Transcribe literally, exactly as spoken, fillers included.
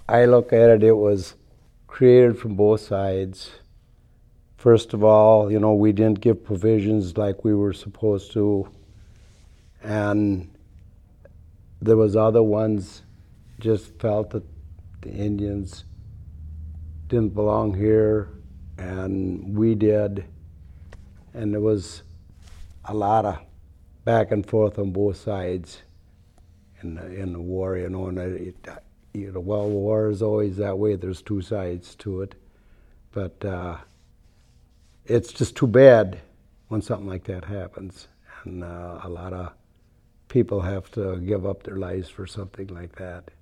I look at it, it was created from both sides. First of all, you know, we didn't give provisions like we were supposed to, and there was other ones just felt that the Indians didn't belong here, and we did, and there was a lot of back and forth on both sides in the, in the war, you know, and it, you know, well, war is always that way. There's two sides to it, but uh, it's just too bad when something like that happens, and uh, a lot of people have to give up their lives for something like that.